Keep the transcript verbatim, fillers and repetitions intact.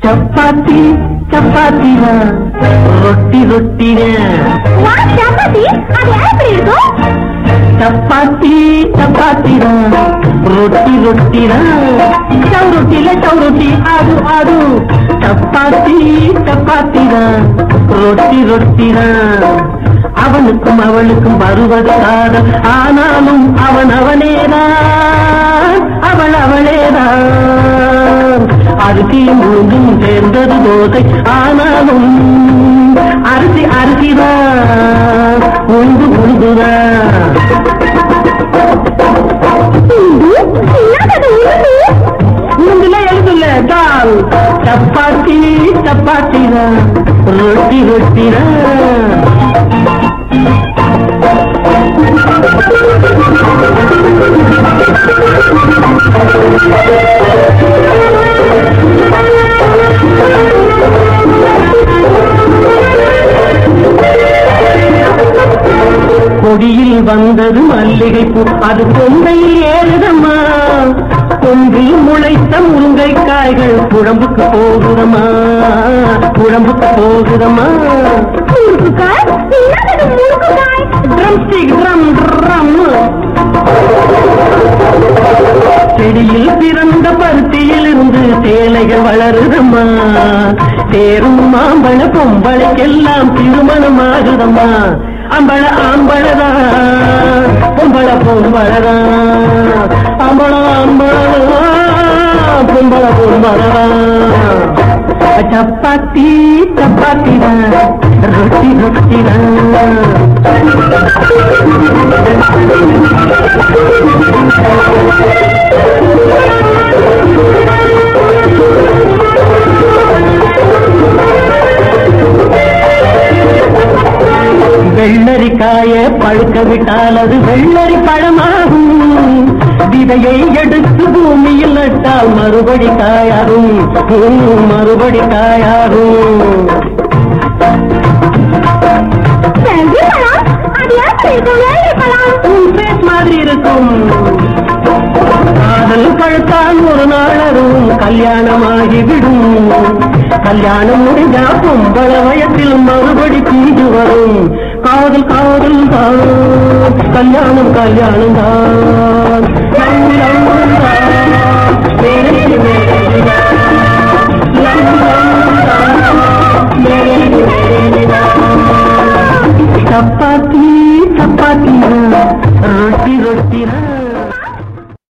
சப்பாத்தி சப்பாத்தினா ரொட்டி ரொட்டினா சப்பாத்தி அது எப்படி இருக்கும்? சப்பாத்தி சப்பாத்தினா ரொட்டி ரொட்டினா சவுரொட்டில சவுரொட்டி ஆடு ஆடு சப்பாத்தி சப்பாத்தினா ரொட்டி ரொட்டினா அவனுக்கும் அவளுக்கும் வருவது காதல் ஆனாலும் அவன் அவனேதான் அவள் அவளேதான் அரிசியும் மூன்றும் சேர்ந்தது தோசை ஆனாலும் அரிசி அரிசிதான் உண்டு உண்டுதான் உண்டுல எழுதுல தால் சப்பாத்தி சப்பாத்திதான் ரொட்டி ரொட்டிதான் கொடியில் வந்தது மல்லிகை பூ அது கொண்டையில் ஏறுதம்மா கொம்பில் முளைத்த முருங்கை காய்கள் குழம்புக்கு போகுதம்மா குழம்புக்கு போகுதம்மா செடியில் பிறந்த பருத்தியில் இருந்து சேலைகள் வளருதம்மா தேரும் மாம்பழ பொம்பளைக்கெல்லாம் திருமணம் ஆகுதம்மா அம்பள ஆம்பளதா பொம்பள பொம்பளதா அம்பள ஆம்பளதா பொம்பள பொம்பளதா சப்பாத்தி சப்பாத்திதா ரொட்டி ரொட்டிதா வெள்ளரிக்காய பழுக்க விட்டால் அது வெள்ளரி பழமாகும் விதையை எடுத்து பூமியில் நட்டால் மறுபடி காயாகும் மறுபடி காயாகும் மாதிரி இருக்கும் காதல் பழுத்தால் ஒரு நாளரும் கல்யாணமாகிவிடும் கல்யாணம் முடிஞ்சா பொம்பள வயத்தில் மறுபடி தீண்டு வரும் காதல் காதல் தான் கல்யாணம் கல்யாணம் தான்